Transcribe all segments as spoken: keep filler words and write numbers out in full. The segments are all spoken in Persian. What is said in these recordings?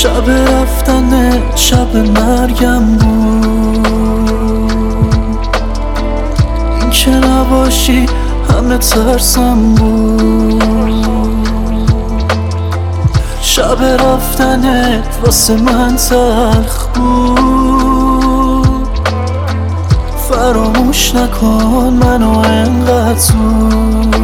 شب رفتن شب مرگم بود، این که نباشی همه ترسم بود. شب رفتنت واسه من تلخ بود، فراموش نکن منو انقدر زود.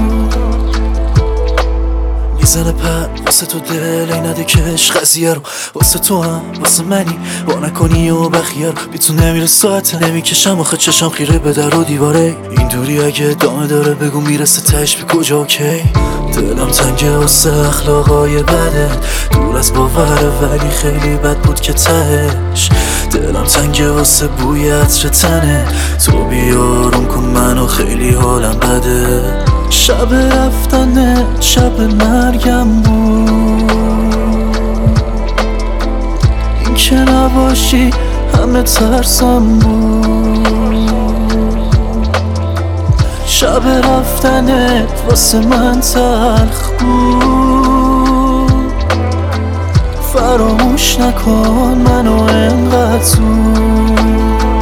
میزنه پر واسه تو دل ای نده کش قضیه رو، واسه تو هم واسه منی با نکنی و بخیه رو. بی تو نمیره ساعته نمیکشم آخه چشم خیره به در و دیواره. این دوری اگه ادامه داره بگو میرسه تش به کجا اوکی. دلم تنگه واسه اخلاقای بدت، دور از باوره ولی خیلی بد بود که تهش. دلم تنگه واسه بوی عطر تنه، تو بیارم کن منو خیلی حالم بده. شب رفتن شب مرگم بود، این که نباشی همه ترسم بود. شب رفتنت واسه من تلخ بود، فراموش نکن منو انقدر زود.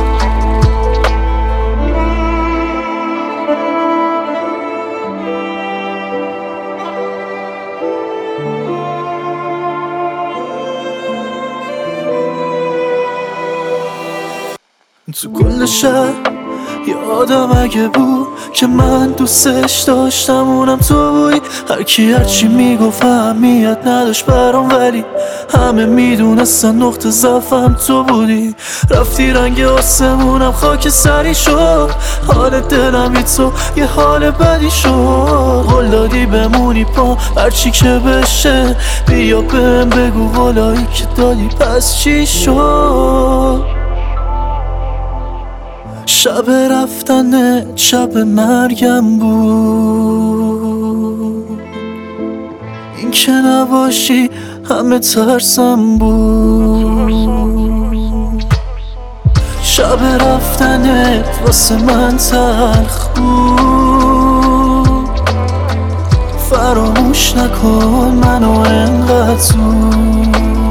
تو کل شهر یه آدم اگه بود که من دوستش داشتم اونم تو بودی. هر کی هرچی میگفت اهمیت نداشت برام، ولی همه میدونستن نقطه ضعفم تو بودی. رفتی رنگ آسمونم خاک سری شد، حال دلم بی تو یه حال بدی شد. قول دادی بمونی پا هرچی که بشه، بیا بهم بگو قولایی که دادی پس چی شد. شب رفتن شب مرگم بود، این که نباشی همه ترسم بود. شب رفتنت واسه من تلخ بود، فراموش نکن منو انقدر زود.